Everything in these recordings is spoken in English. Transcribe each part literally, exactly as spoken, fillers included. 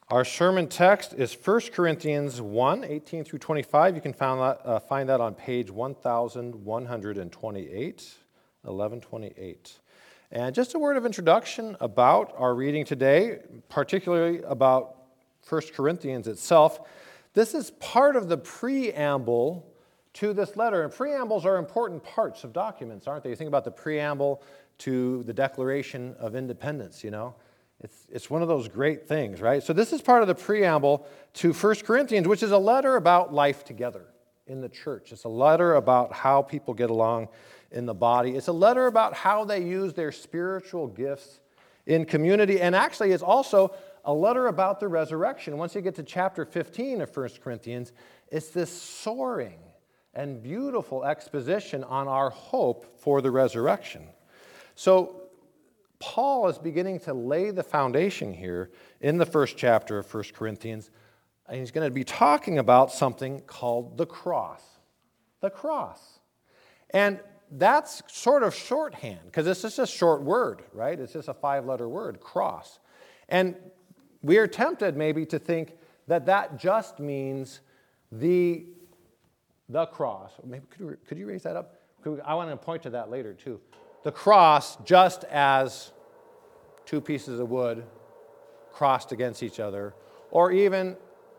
Our sermon text is First Corinthians one, eighteen through twenty-five. You can find that, uh, find that on page one thousand one hundred twenty-eight, eleven twenty-eight. And just a word of introduction about our reading today, particularly about First Corinthians itself. This is part of the preamble to this letter. And preambles are important parts of documents, aren't they? You think about the preamble to the Declaration of Independence, you know. It's, it's one of those great things, right? So this is part of the preamble to First Corinthians, which is a letter about life together in the church. It's a letter about how people get along in the body. It's a letter about how they use their spiritual gifts in community. And actually, it's also a letter about the resurrection. Once you get to chapter fifteen of First Corinthians, it's this soaring and beautiful exposition on our hope for the resurrection. So Paul is beginning to lay the foundation here in the first chapter of First Corinthians, and he's going to be talking about something called the cross. The cross. And that's sort of shorthand, because it's just a short word, right? It's just a five-letter word, cross. And we are tempted maybe to think that that just means the, the cross. Maybe could you, could you raise that up? Could we, I want to point to that later, too. The cross just as two pieces of wood crossed against each other, or even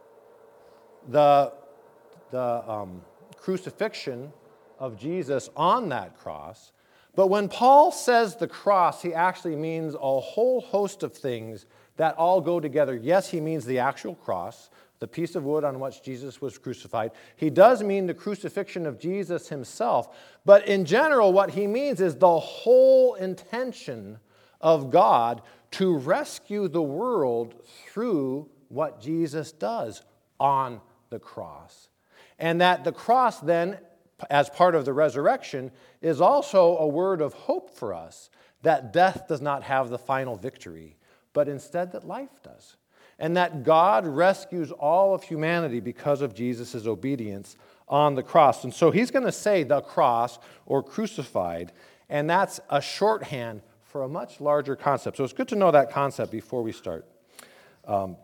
the, the um, crucifixion of Jesus on that cross. But when Paul says the cross, he actually means a whole host of things that all go together. Yes, he means the actual cross, the piece of wood on which Jesus was crucified. He does mean the crucifixion of Jesus himself. But in general, what he means is the whole intention of God to rescue the world through what Jesus does on the cross. And that the cross then, as part of the resurrection, is also a word of hope for us, that death does not have the final victory, but instead that life does. And that God rescues all of humanity because of Jesus' obedience on the cross. And so he's going to say the cross or crucified, and that's a shorthand for a much larger concept. So it's good to know that concept before we start. Um,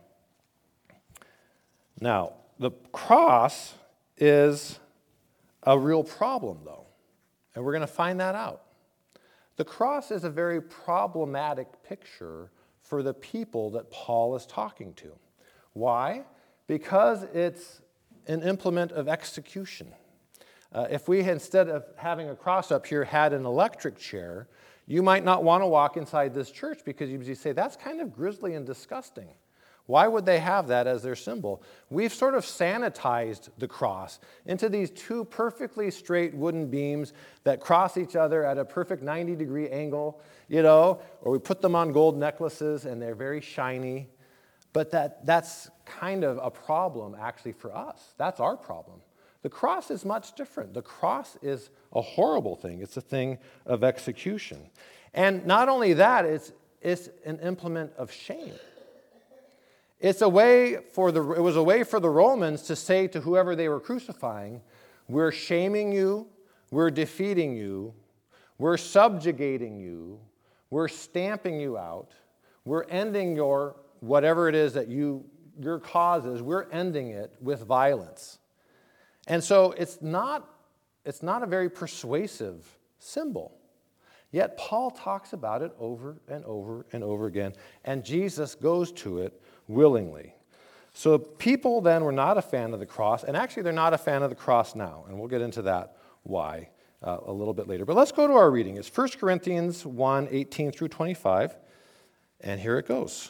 now, the cross is a real problem, though, and we're going to find that out. The cross is a very problematic picture for the people that Paul is talking to. Why? Because it's an implement of execution. Uh, if we, instead of having a cross up here, had an electric chair, you might not want to walk inside this church because you'd say, that's kind of grisly and disgusting. Why would they have that as their symbol? We've sort of sanitized the cross into these two perfectly straight wooden beams that cross each other at a perfect ninety degree angle, you know, or we put them on gold necklaces and they're very shiny. But that, that's kind of a problem actually for us. That's our problem. The cross is much different. The cross is a horrible thing. It's a thing of execution. And not only that, it's, it's an implement of shame. It's a way for the, it was a way for the Romans to say to whoever they were crucifying, we're shaming you, we're defeating you, we're subjugating you, we're stamping you out, we're ending your, whatever it is that you, your cause is, we're ending it with violence. And so it's not, it's not a very persuasive symbol. Yet Paul talks about it over and over and over again, and Jesus goes to it willingly. So people then were not a fan of the cross, and actually they're not a fan of the cross now, and we'll get into that why uh, a little bit later. But let's go to our reading. It's First Corinthians one, eighteen through twenty-five, and here it goes.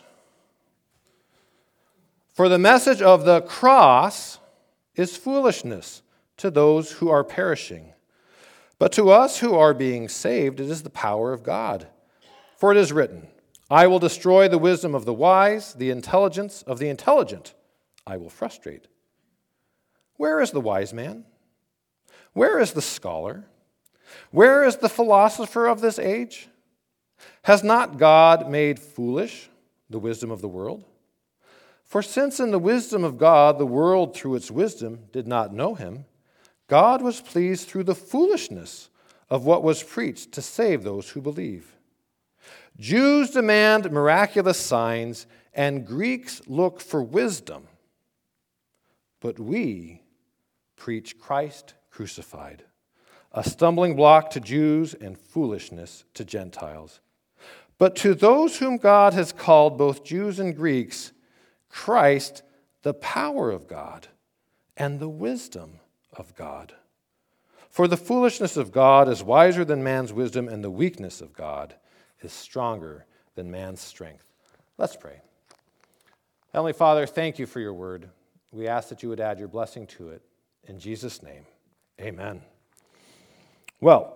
For the message of the cross is foolishness to those who are perishing, but to us who are being saved it is the power of God. For it is written, I will destroy the wisdom of the wise, the intelligence of the intelligent I will frustrate. Where is the wise man? Where is the scholar? Where is the philosopher of this age? Has not God made foolish the wisdom of the world? For since in the wisdom of God the world through its wisdom did not know him, God was pleased through the foolishness of what was preached to save those who believe. Jews demand miraculous signs, and Greeks look for wisdom, but we preach Christ crucified, a stumbling block to Jews and foolishness to Gentiles. But to those whom God has called, both Jews and Greeks, Christ, the power of God and the wisdom of God. For the foolishness of God is wiser than man's wisdom, and the weakness of God is stronger than man's strength. Let's pray. Heavenly Father, thank you for your word. We ask that you would add your blessing to it. In Jesus' name, amen. Well,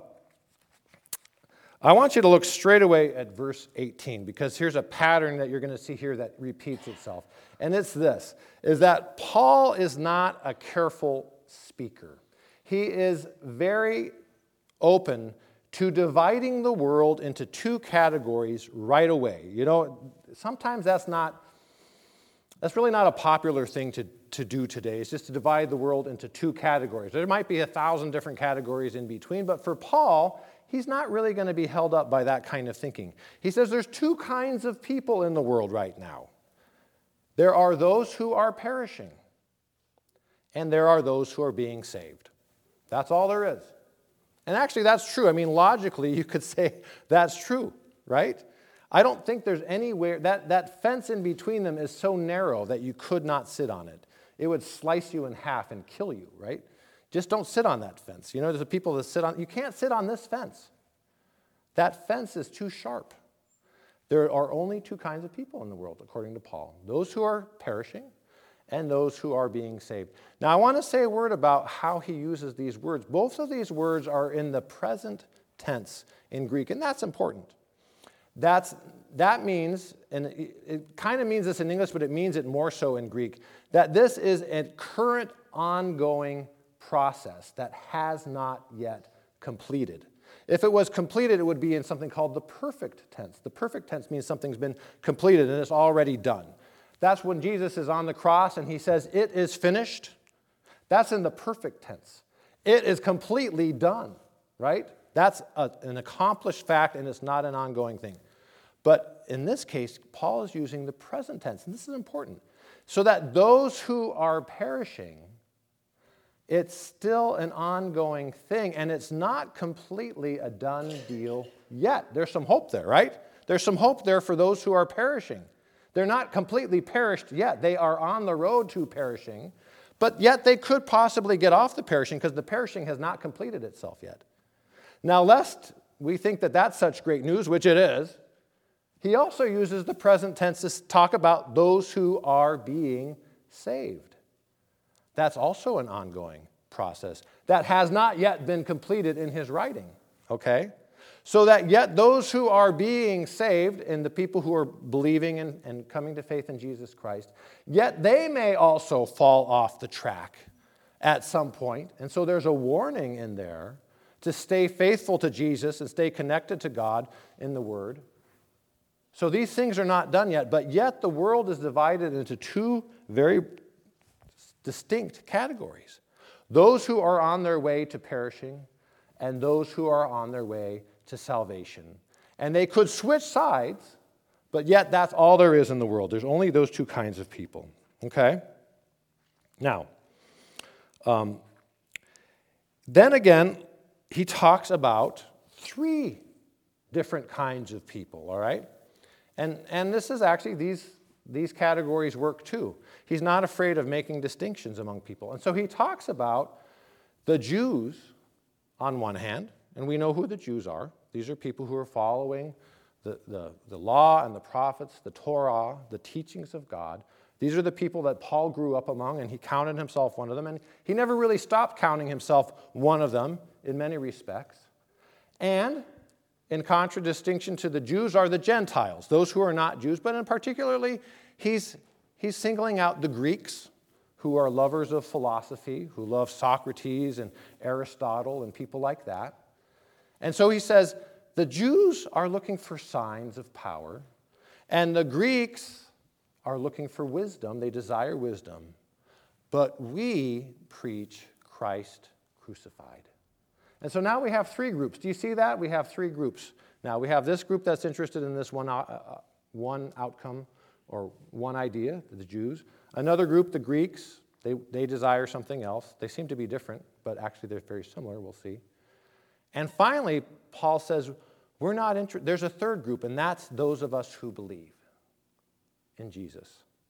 I want you to look straight away at verse eighteen, because here's a pattern that you're going to see here that repeats itself. And it's this, is that Paul is not a careful speaker. He is very open to dividing the world into two categories right away. You know, sometimes that's not, that's really not a popular thing to, to do today. It's just to divide the world into two categories. There might be a thousand different categories in between, but for Paul, he's not really going to be held up by that kind of thinking. He says there's two kinds of people in the world right now. There are those who are perishing, and there are those who are being saved. That's all there is. And actually, that's true. I mean, logically, you could say that's true, right? I don't think there's anywhere, that, that fence in between them is so narrow that you could not sit on it. It would slice you in half and kill you, right? Just don't sit on that fence. You know, there's people that sit on, you can't sit on this fence. That fence is too sharp. There are only two kinds of people in the world, according to Paul. Those who are perishing and those who are being saved. Now, I want to say a word about how he uses these words. Both of these words are in the present tense in Greek, and that's important. That's, that means, and it, it kind of means this in English, but it means it more so in Greek, that this is a current ongoing process that has not yet completed. If it was completed, it would be in something called the perfect tense. The perfect tense means something's been completed and it's already done. That's when Jesus is on the cross and he says, "It is finished." That's in the perfect tense. It is completely done, right? That's a, an accomplished fact, and it's not an ongoing thing. But in this case, Paul is using the present tense, and this is important, so that those who are perishing, it's still an ongoing thing, and it's not completely a done deal yet. There's some hope there, right? There's some hope there for those who are perishing. They're not completely perished yet. They are on the road to perishing, but yet they could possibly get off the perishing because the perishing has not completed itself yet. Now, lest we think that that's such great news, which it is, he also uses the present tense to talk about those who are being saved. That's also an ongoing process that has not yet been completed in his writing, okay? So that yet those who are being saved, and the people who are believing and, and coming to faith in Jesus Christ, yet they may also fall off the track at some point. And so there's a warning in there to stay faithful to Jesus and stay connected to God in the Word. So these things are not done yet, but yet the world is divided into two very distinct categories. Those who are on their way to perishing and those who are on their way to salvation. And they could switch sides, but yet that's all there is in the world. There's only those two kinds of people, okay? Now, um, then again, he talks about three different kinds of people, all right? And, and this is actually, these, these categories work too. He's not afraid of making distinctions among people. And so he talks about the Jews on one hand, and we know who the Jews are. These are people who are following the, the, the law and the prophets, the Torah, the teachings of God. These are the people that Paul grew up among, and he counted himself one of them. And he never really stopped counting himself one of them in many respects. And in contradistinction to the Jews are the Gentiles, those who are not Jews, but in particularly, he's, he's singling out the Greeks, who are lovers of philosophy, who love Socrates and Aristotle and people like that. And so he says, the Jews are looking for signs of power, and the Greeks are looking for wisdom. They desire wisdom. But we preach Christ crucified. And so now we have three groups. Do you see that? We have three groups. Now we have this group that's interested in this one, uh, one outcome or one idea, the Jews. Another group, the Greeks, they, they desire something else. They seem to be different, but actually they're very similar, we'll see. And finally, Paul says, we're not interested. There's a third group, and that's those of us who believe in Jesus.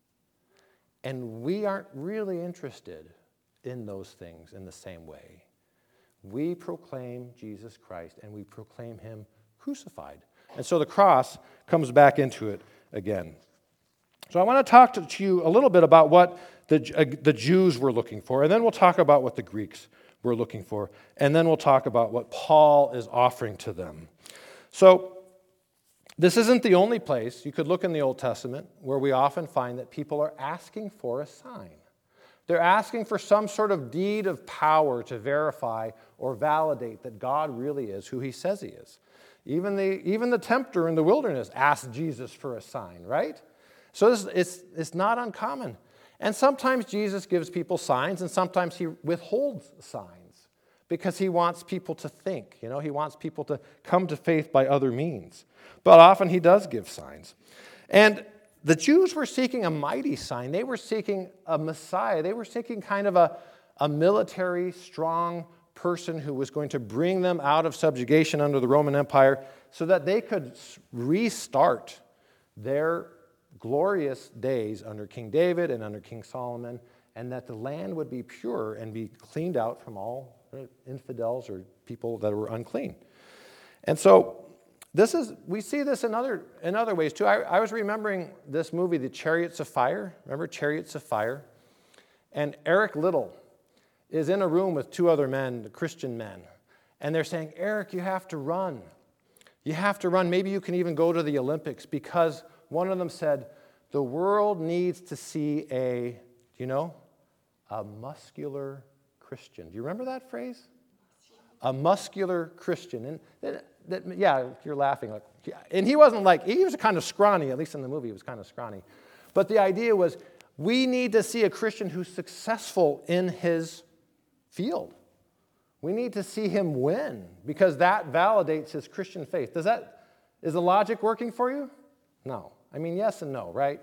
And we aren't really interested in those things in the same way. We proclaim Jesus Christ, and we proclaim him crucified. And so the cross comes back into it again. So I want to talk to you a little bit about what the, uh, the Jews were looking for, and then we'll talk about what the Greeks were looking for, and then we'll talk about what Paul is offering to them. So this isn't the only place. You could look in the Old Testament where we often find that people are asking for a sign. They're asking for some sort of deed of power to verify or validate that God really is who he says he is. Even the, even the tempter in the wilderness asked Jesus for a sign, right? So this, it's, it's not uncommon. And sometimes Jesus gives people signs, and sometimes he withholds signs because he wants people to think. You know, he wants people to come to faith by other means. But often he does give signs. And the Jews were seeking a mighty sign. They were seeking a Messiah. They were seeking kind of a, a military, strong person who was going to bring them out of subjugation under the Roman Empire so that they could restart their glorious days under King David and under King Solomon, and that the land would be pure and be cleaned out from all infidels or people that were unclean. And so this is, we see this in other, in other ways too. I, I was remembering this movie, The Chariots of Fire. Remember Chariots of Fire? And Eric Liddell is in a room with two other men, Christian men, and they're saying, Eric, you have to run. You have to run. Maybe you can even go to the Olympics, because one of them said, the world needs to see a, do you know, a muscular Christian. Do you remember that phrase? A muscular Christian. And that, that, yeah, you're laughing. Like, and he wasn't like, he was kind of scrawny, at least in the movie he was kind of scrawny. But the idea was, we need to see a Christian who's successful in his field. We need to see him win, because that validates his Christian faith. Does that, is the logic working for you? No. I mean, yes and no, right?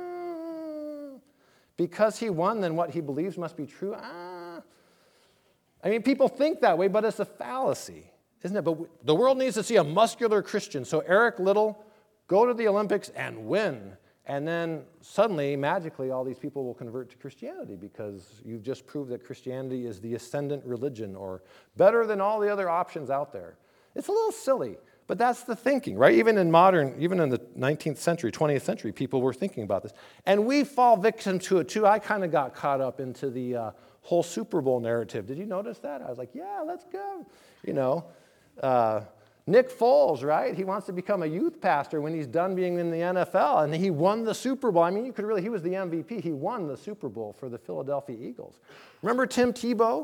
Mm, because he won, then what he believes must be true? Ah. I mean, people think that way, but it's a fallacy, isn't it? But we, the world needs to see a muscular Christian. So Eric Liddell, go to the Olympics and win. And then suddenly, magically, all these people will convert to Christianity because you've just proved that Christianity is the ascendant religion, or better than all the other options out there. It's a little silly. But that's the thinking, right? Even in modern, even in the nineteenth century, twentieth century, people were thinking about this. And we fall victim to it too. I kind of got caught up into the uh, whole Super Bowl narrative. Did you notice that? I was like, yeah, let's go. You know, uh, Nick Foles, right? He wants to become a youth pastor when he's done being in the N F L. And he won the Super Bowl. I mean, you could really, he was the M V P. He won the Super Bowl for the Philadelphia Eagles. Remember Tim Tebow?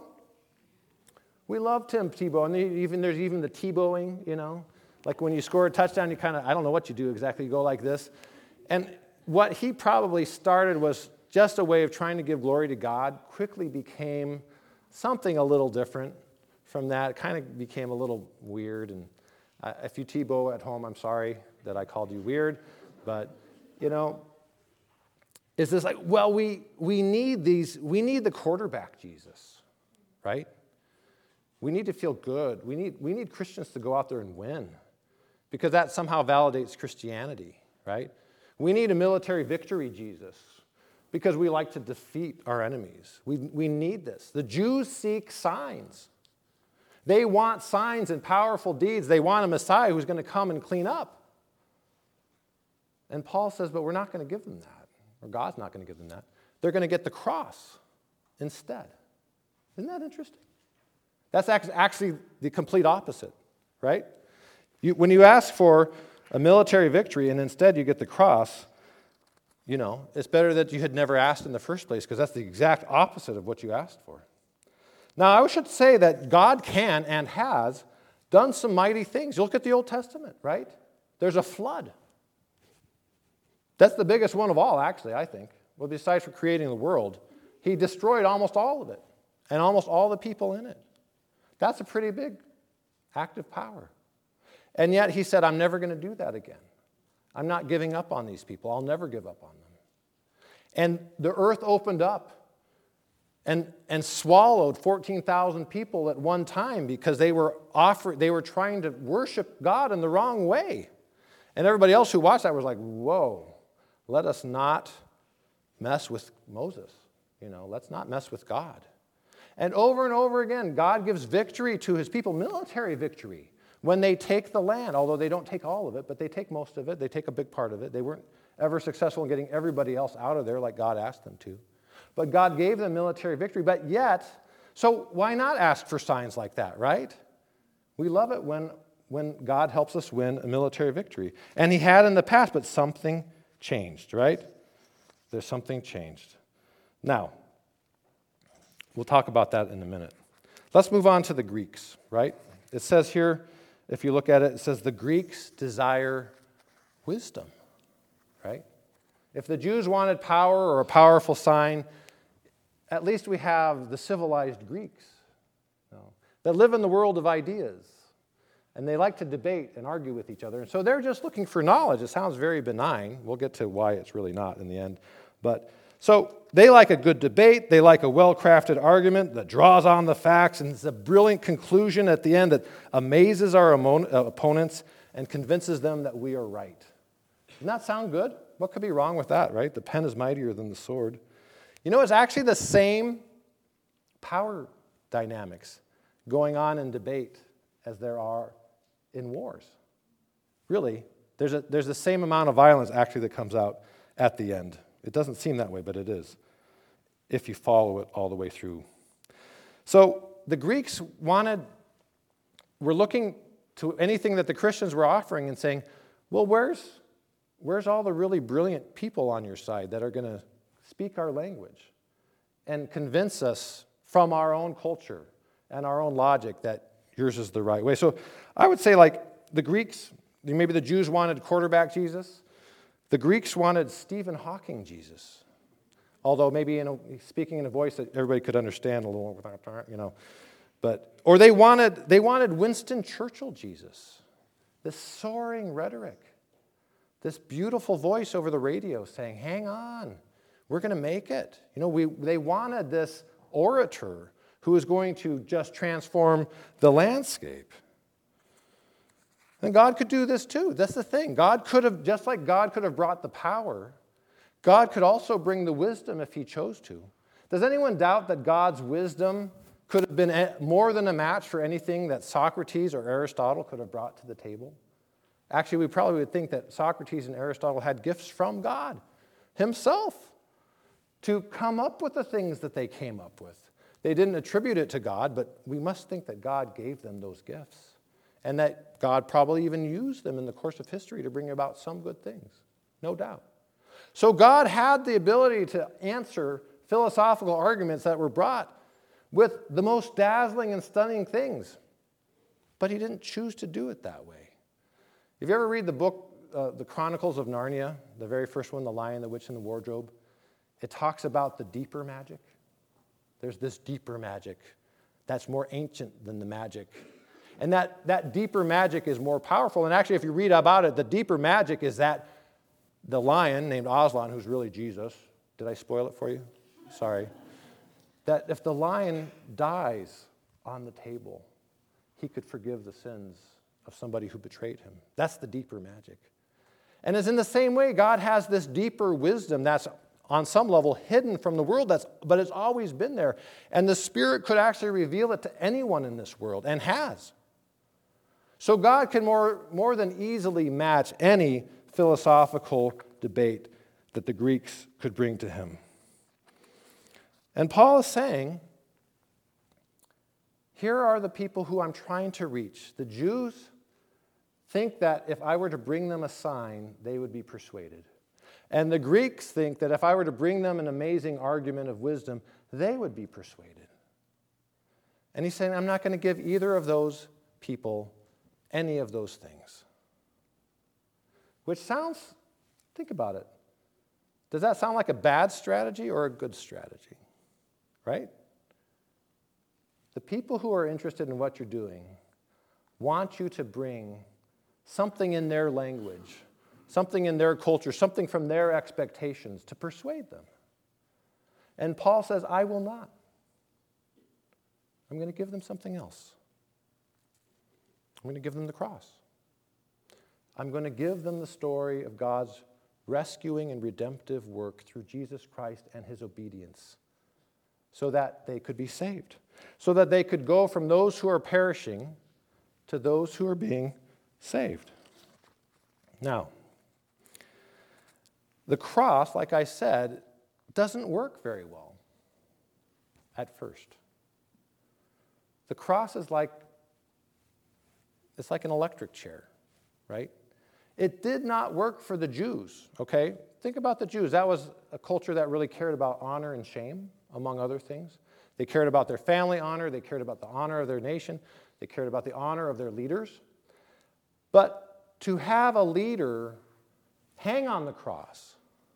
We love Tim Tebow. And even there's even the Tebowing, you know. Like when you score a touchdown, you kind of, I don't know what you do exactly, you go like this. And what he probably started was just a way of trying to give glory to God, quickly became something a little different from that. It kind of became a little weird. And uh, if you Tebow at home, I'm sorry that I called you weird. But, you know, is this like, well, we, we need these, we need the quarterback Jesus, right? We need to feel good. We need, we need Christians to go out there and win, because that somehow validates Christianity, right? We need a military victory Jesus, because we like to defeat our enemies. We, we need this. The Jews seek signs. They want signs and powerful deeds. They want a Messiah who's going to come and clean up. And Paul says, but we're not going to give them that, or God's not going to give them that. They're going to get the cross instead. Isn't that interesting? That's actually the complete opposite, right? You, when you ask for a military victory and instead you get the cross, you know, it's better that you had never asked in the first place, because that's the exact opposite of what you asked for. Now, I should say that God can and has done some mighty things. You look at the Old Testament, right? There's a flood. That's the biggest one of all, actually, I think. Well, besides for creating the world, he destroyed almost all of it and almost all the people in it. That's a pretty big act of power. And yet he said, I'm never going to do that again. I'm not giving up on these people. I'll never give up on them. And the earth opened up and, and swallowed fourteen thousand people at one time because they were offering, they were trying to worship God in the wrong way. And everybody else who watched that was like, whoa, let us not mess with Moses. You know, let's not mess with God. And over and over again, God gives victory to his people, military victory, when they take the land, although they don't take all of it, but they take most of it. They take a big part of it. They weren't ever successful in getting everybody else out of there like God asked them to. But God gave them military victory. But yet, so why not ask for signs like that, right? We love it when, when God helps us win a military victory. And he had in the past, but something changed, right? There's something changed. Now, we'll talk about that in a minute. Let's move on to the Greeks, right? It says here, if you look at it, it says the Greeks desire wisdom, right? If the Jews wanted power or a powerful sign, at least we have the civilized Greeks, you know, that live in the world of ideas. And they like to debate and argue with each other. And so they're just looking for knowledge. It sounds very benign. We'll get to why it's really not in the end. But so they like a good debate. They like a well-crafted argument that draws on the facts, and it's a brilliant conclusion at the end that amazes our opponents and convinces them that we are right. Doesn't that sound good? What could be wrong with that, right? The pen is mightier than the sword. You know, it's actually the same power dynamics going on in debate as there are in wars. Really, there's a, there's the same amount of violence actually that comes out at the end. It doesn't seem that way, but it is, if you follow it all the way through. So the Greeks wanted, were looking to anything that the Christians were offering and saying, well, where's, where's all the really brilliant people on your side that are going to speak our language and convince us from our own culture and our own logic that yours is the right way? So I would say, like, the Greeks, maybe the Jews wanted quarterback Jesus. The Greeks wanted Stephen Hawking Jesus, although maybe in a, speaking in a voice that everybody could understand a little, you know. But or they wanted they wanted Winston Churchill Jesus, this soaring rhetoric, this beautiful voice over the radio saying, "Hang on, we're going to make it." You know, we they wanted this orator who was going to just transform the landscape. And God could do this too. That's the thing. God could have, just like God could have brought the power, God could also bring the wisdom if he chose to. Does anyone doubt that God's wisdom could have been more than a match for anything that Socrates or Aristotle could have brought to the table? Actually, we probably would think that Socrates and Aristotle had gifts from God himself to come up with the things that they came up with. They didn't attribute it to God, but we must think that God gave them those gifts, and that God probably even used them in the course of history to bring about some good things, no doubt. So God had the ability to answer philosophical arguments that were brought with the most dazzling and stunning things, but he didn't choose to do it that way. If you ever read the book, uh, The Chronicles of Narnia, the very first one, The Lion, the Witch, and the Wardrobe, it talks about the deeper magic. There's this deeper magic that's more ancient than the magic. And that, that deeper magic is more powerful. And actually, if you read about it, the deeper magic is that the lion named Aslan, who's really Jesus, did I spoil it for you? Sorry. That if the lion dies on the table, he could forgive the sins of somebody who betrayed him. That's the deeper magic. And it's in the same way, God has this deeper wisdom that's on some level hidden from the world, that's, but it's always been there. And the Spirit could actually reveal it to anyone in this world, and has. So God can more, more than easily match any philosophical debate that the Greeks could bring to him. And Paul is saying, here are the people who I'm trying to reach. The Jews think that if I were to bring them a sign, they would be persuaded. And the Greeks think that if I were to bring them an amazing argument of wisdom, they would be persuaded. And he's saying, I'm not going to give either of those people any of those things. Which sounds, think about it. Does that sound like a bad strategy or a good strategy? Right? The people who are interested in what you're doing want you to bring something in their language something in their culture, something from their expectations to persuade them. And Paul says, I will not. I'm going to give them something else. I'm going to give them the cross. I'm going to give them the story of God's rescuing and redemptive work through Jesus Christ and his obedience so that they could be saved, so that they could go from those who are perishing to those who are being saved. Now, the cross, like I said, doesn't work very well at first. The cross is like, it's like an electric chair, right? It did not work for the Jews, okay? Think about the Jews. That was a culture that really cared about honor and shame, among other things. They cared about their family honor. They cared about the honor of their nation. They cared about the honor of their leaders. But to have a leader hang on the cross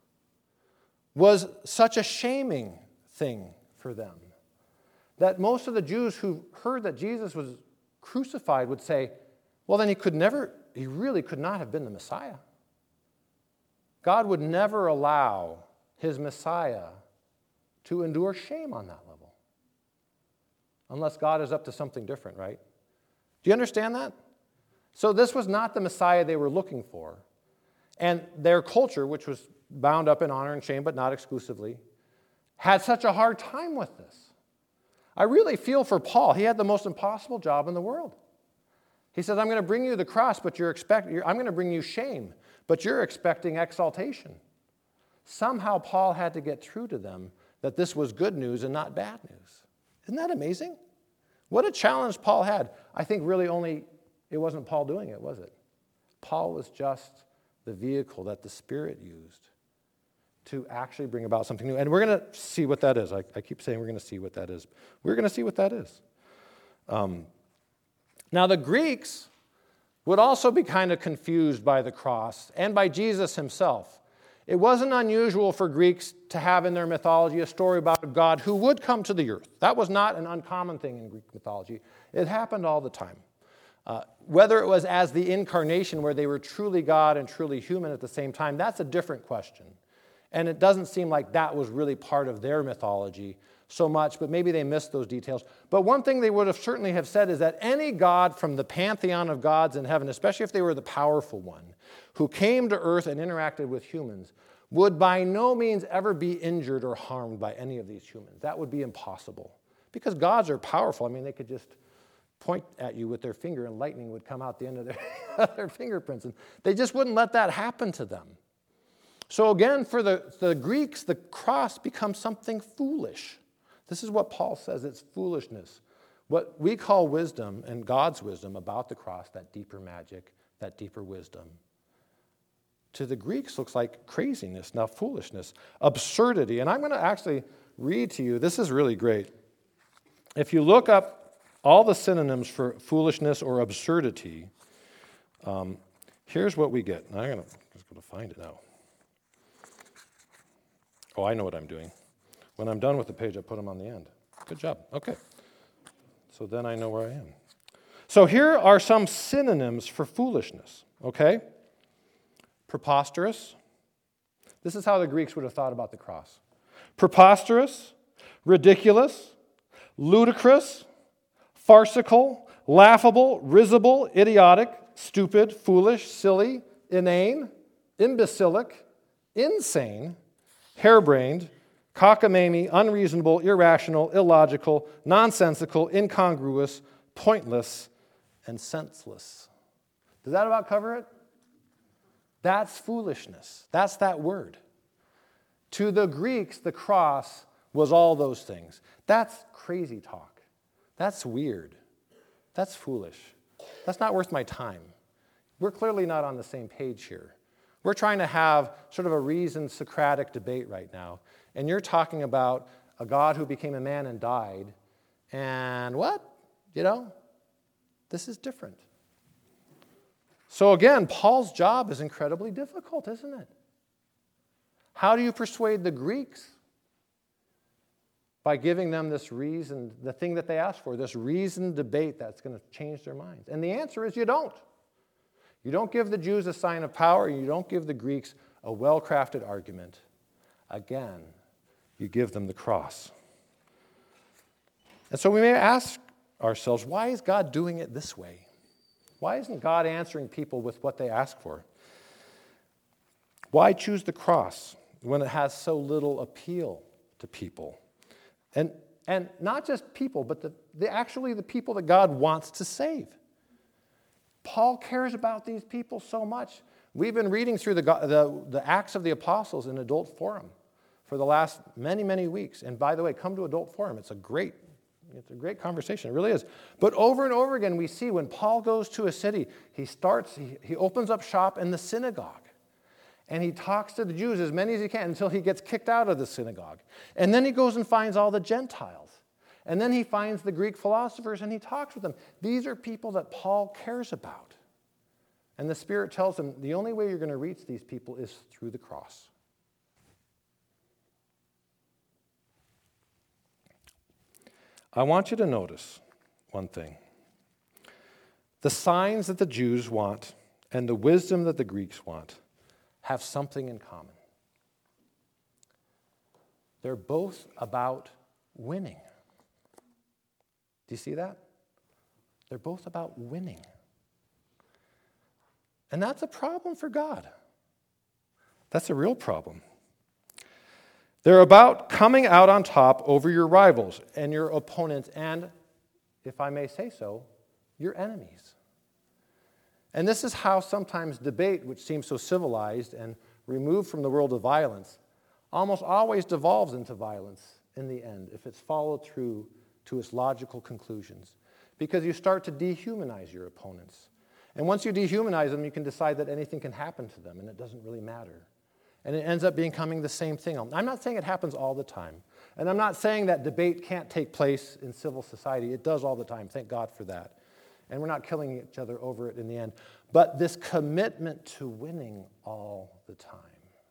was such a shaming thing for them that most of the Jews who heard that Jesus was crucified would say, well, then he could never, he really could not have been the Messiah. God would never allow his Messiah to endure shame on that level. Unless God is up to something different, right? Do you understand that? So this was not the Messiah they were looking for. And their culture, which was bound up in honor and shame, but not exclusively, had such a hard time with this. I really feel for Paul. He had the most impossible job in the world. He says, I'm going to bring you the cross, but you're expecting, I'm going to bring you shame, but you're expecting exaltation. Somehow Paul had to get through to them that this was good news and not bad news. Isn't that amazing? What a challenge Paul had. I think really only, it wasn't Paul doing it, was it? Paul was just the vehicle that the Spirit used to actually bring about something new. And we're going to see what that is. I, I keep saying we're going to see what that is. We're going to see what that is. Um, now, the Greeks would also be kind of confused by the cross and by Jesus himself. It wasn't unusual for Greeks to have in their mythology a story about a God who would come to the earth. That was not an uncommon thing in Greek mythology. It happened all the time. Uh, whether it was as the incarnation where they were truly God and truly human at the same time, that's a different question. And it doesn't seem like that was really part of their mythology so much, but maybe they missed those details. But one thing they would have certainly have said is that any god from the pantheon of gods in heaven, especially if they were the powerful one, who came to earth and interacted with humans, would by no means ever be injured or harmed by any of these humans. That would be impossible. Because gods are powerful. I mean, they could just point at you with their finger and lightning would come out the end of their, their fingerprints. And they just wouldn't let that happen to them. So again, for the, the Greeks, the cross becomes something foolish. This is what Paul says, it's foolishness. What we call wisdom and God's wisdom about the cross, that deeper magic, that deeper wisdom, to the Greeks looks like craziness, now foolishness, absurdity. And I'm going to actually read to you, this is really great. If you look up all the synonyms for foolishness or absurdity, um, here's what we get. I'm going to, just going to find it now. Oh, I know what I'm doing. When I'm done with the page, I put them on the end. Good job. Okay. So then I know where I am. So here are some synonyms for foolishness, okay? Preposterous. This is how the Greeks would have thought about the cross. Preposterous, ridiculous, ludicrous, farcical, laughable, risible, idiotic, stupid, foolish, silly, inane, imbecilic, insane, harebrained, cockamamie, unreasonable, irrational, illogical, nonsensical, incongruous, pointless, and senseless. Does that about cover it? That's foolishness. That's that word. To the Greeks, the cross was all those things. That's crazy talk. That's weird. That's foolish. That's not worth my time. We're clearly not on the same page here. We're trying to have sort of a reasoned Socratic debate right now. And you're talking about a God who became a man and died. And what? You know, this is different. So again, Paul's job is incredibly difficult, isn't it? How do you persuade the Greeks? By giving them this reason, the thing that they asked for, this reasoned debate that's going to change their minds. And the answer is you don't. You don't give the Jews a sign of power, and you don't give the Greeks a well-crafted argument. Again, you give them the cross. And so we may ask ourselves, why is God doing it this way? Why isn't God answering people with what they ask for? Why choose the cross when it has so little appeal to people? And, and not just people, but the, the, actually the people that God wants to save. Paul cares about these people so much. We've been reading through the, the, the Acts of the Apostles in Adult Forum for the last many, many weeks. And by the way, come to Adult Forum. It's a great, it's a great conversation. It really is. But over and over again, we see when Paul goes to a city, he starts, he, he opens up shop in the synagogue. And he talks to the Jews, as many as he can, until he gets kicked out of the synagogue. And then he goes and finds all the Gentiles. And then he finds the Greek philosophers and he talks with them. These are people that Paul cares about. And the Spirit tells him the only way you're going to reach these people is through the cross. I want you to notice one thing. The signs that the Jews want and the wisdom that the Greeks want have something in common. They're both about winning. Do you see that? They're both about winning. And that's a problem for God. That's a real problem. They're about coming out on top over your rivals and your opponents and, if I may say so, your enemies. And this is how sometimes debate, which seems so civilized and removed from the world of violence, almost always devolves into violence in the end if it's followed through to its logical conclusions. Because you start to dehumanize your opponents. And once you dehumanize them, you can decide that anything can happen to them, and it doesn't really matter. And it ends up becoming the same thing. I'm not saying it happens all the time. And I'm not saying that debate can't take place in civil society. It does all the time. Thank God for that. And we're not killing each other over it in the end. But this commitment to winning all the time,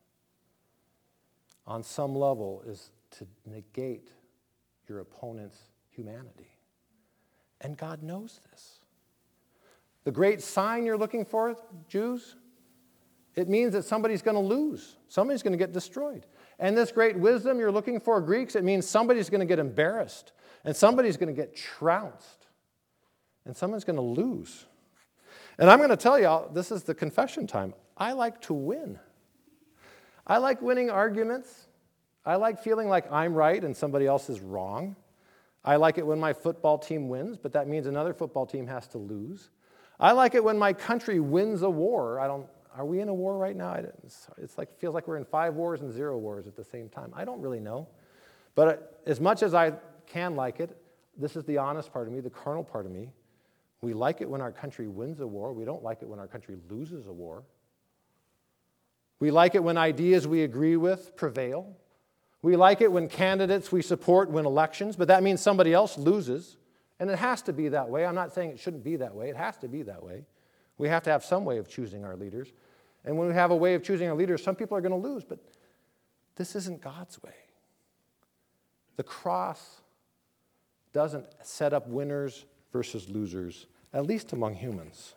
on some level, is to negate your opponent's humanity. And God knows this. The great sign you're looking for, Jews, it means that somebody's going to lose. Somebody's going to get destroyed. And this great wisdom you're looking for, Greeks, it means somebody's going to get embarrassed. And somebody's going to get trounced. And someone's going to lose. And I'm going to tell you, this is the confession time. I like to win. I like winning arguments. I like feeling like I'm right and somebody else is wrong. I like it when my football team wins, but that means another football team has to lose. I like it when my country wins a war. I don't. Are we in a war right now? It's, it's like feels like we're in five wars and zero wars at the same time. I don't really know. But as much as I can like it, this is the honest part of me, the carnal part of me. We like it when our country wins a war. We don't like it when our country loses a war. We like it when ideas we agree with prevail. We like it when candidates we support win elections, but that means somebody else loses. And it has to be that way. I'm not saying it shouldn't be that way. It has to be that way. We have to have some way of choosing our leaders. And when we have a way of choosing our leaders, some people are going to lose, but this isn't God's way. The cross doesn't set up winners versus losers, at least among humans.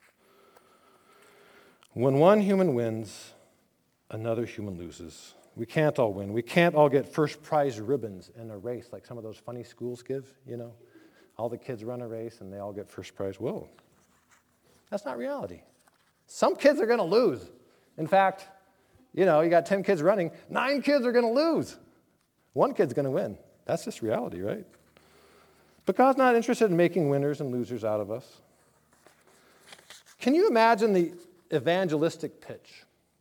When one human wins, another human loses. We can't all win. We can't all get first prize ribbons in a race like some of those funny schools give, you know. All the kids run a race and they all get first prize. Whoa. That's not reality. Some kids are going to lose. In fact, you know, you got ten kids running, nine kids are going to lose. One kid's going to win. That's just reality, right? But God's not interested in making winners and losers out of us. Can you imagine the evangelistic pitch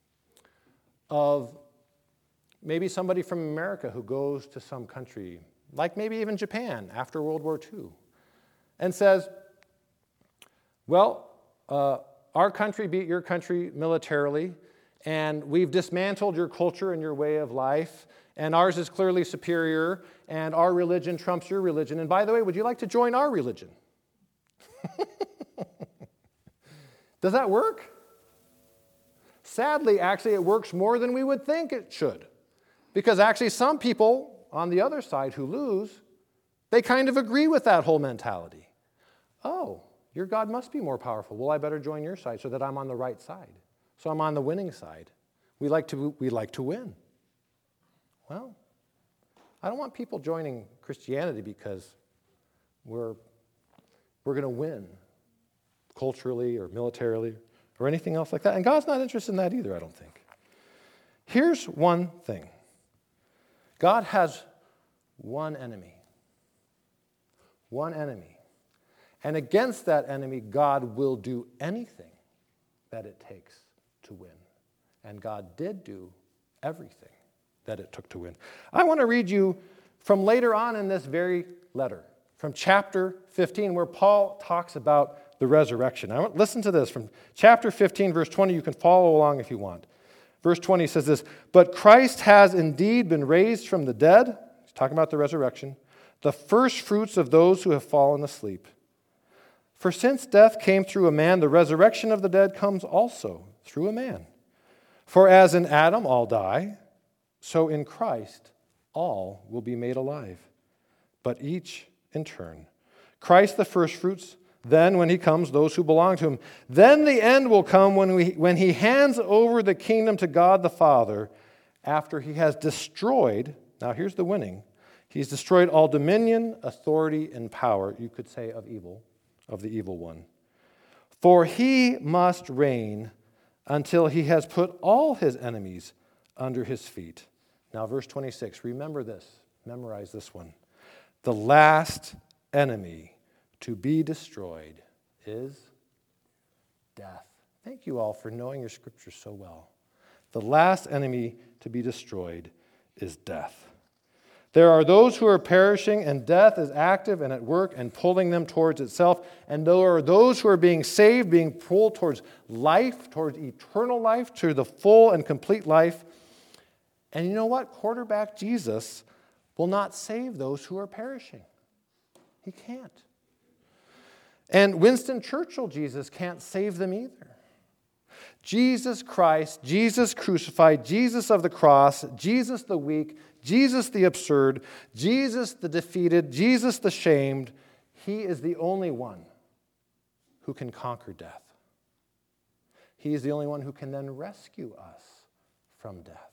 of maybe somebody from America who goes to some country, like maybe even Japan after World War Two, and says, well, uh, our country beat your country militarily, and we've dismantled your culture and your way of life, and ours is clearly superior, and our religion trumps your religion. And by the way, would you like to join our religion? Does that work? Sadly, actually, it works more than we would think it should. Because actually some people on the other side who lose, they kind of agree with that whole mentality. Oh, Your God must be more powerful. Well, I better join your side so that I'm on the right side. So I'm on the winning side. We like to, we like to win. Well, I don't want people joining Christianity because we're, we're going to win culturally or militarily or anything else like that. And God's not interested in that either, I don't think. Here's one thing. God has one enemy. One enemy. And against that enemy, God will do anything that it takes to win. And God did do everything that it took to win. I want to read you from later on in this very letter, from chapter fifteen, where Paul talks about the resurrection. I want, listen to this from chapter fifteen, verse twenty. You can follow along if you want. Verse twenty says this, "But Christ has indeed been raised from the dead," he's talking about the resurrection, "the first fruits of those who have fallen asleep. For since death came through a man, the resurrection of the dead comes also through a man. For as in Adam all die, so in Christ all will be made alive, but each in turn. Christ the first fruits, then when he comes, those who belong to him. Then the end will come when, we, when he hands over the kingdom to God the Father after he has destroyed," now here's the winning, "he's destroyed all dominion, authority, and power," you could say of evil, of the evil one. "For he must reign until he has put all his enemies under his feet." Now, verse twenty-six, remember this, memorize this one. "The last enemy to be destroyed is death." Thank you all for knowing your scriptures so well. The last enemy to be destroyed is death. There are those who are perishing, and death is active and at work and pulling them towards itself. And there are those who are being saved, being pulled towards life, towards eternal life, to the full and complete life. And you know what? Quarterback Jesus will not save those who are perishing. He can't. And Winston Churchill Jesus can't save them either. Jesus Christ, Jesus crucified, Jesus of the cross, Jesus the weak, Jesus the absurd, Jesus the defeated, Jesus the shamed, he is the only one who can conquer death. He is the only one who can then rescue us from death.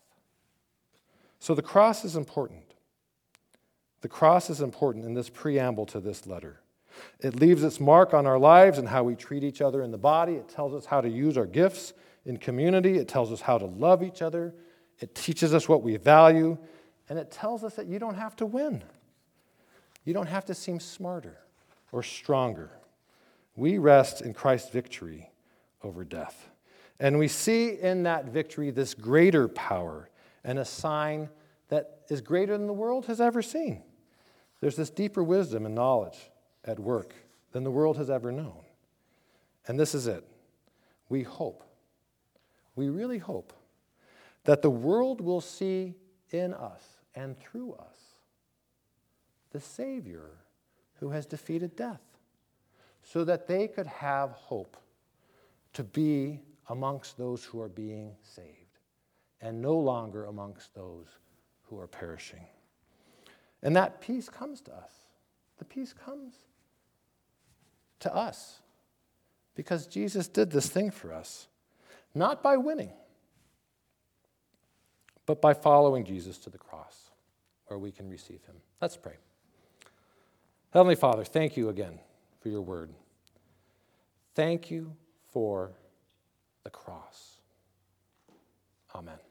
So the cross is important. The cross is important in this preamble to this letter. It leaves its mark on our lives and how we treat each other in the body. It tells us how to use our gifts in community. It tells us how to love each other. It teaches us what we value. And it tells us that you don't have to win. You don't have to seem smarter or stronger. We rest in Christ's victory over death. And we see in that victory this greater power and a sign that is greater than the world has ever seen. There's this deeper wisdom and knowledge at work than the world has ever known. And this is it. We hope, we really hope, that the world will see in us and through us the Savior who has defeated death, so that they could have hope to be amongst those who are being saved and no longer amongst those who are perishing. And that peace comes to us. The peace comes to us because Jesus did this thing for us, not by winning, but by following Jesus to the cross where we can receive him. Let's pray. Heavenly Father, thank you again for your word. Thank you for the cross. Amen.